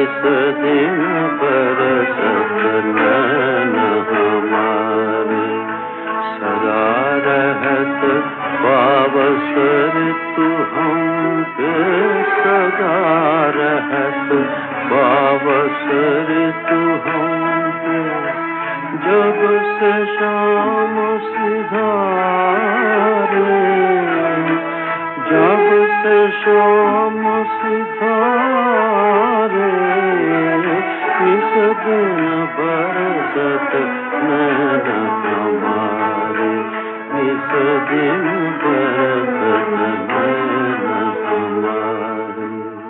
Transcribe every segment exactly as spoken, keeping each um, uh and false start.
निस दिन बरसत नैन हमारे, सदा रहत पावस ऋतु हमके, सदा रहत पावस ऋतु हमके। जब से शाम सिधारे, जब से शाम सिधारे, निस दिन बरसत नैन हमारे, निस दिन बरसत नैन हमारे।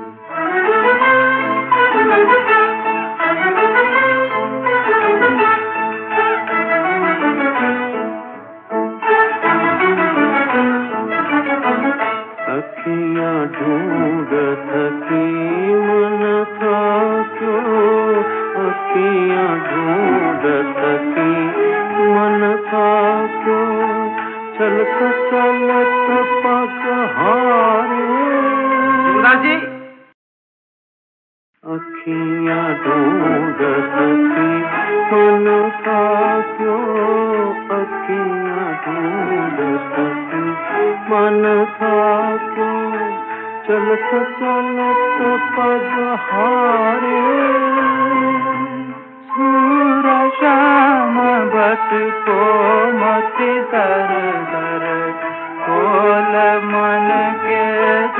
अखियाँ ढूंढत थी मन था क्यों, अखियाँ ढूंढत थी मन था क्यों, चलत चलत पग हारे। जी अखियाँ ढूंढत थी मन था क्यों, अखियाँ ढूंढत थी मन था क्यों, चलत चलत पग हारे। सूर श्याम बट को मति दर दर, खोल मन के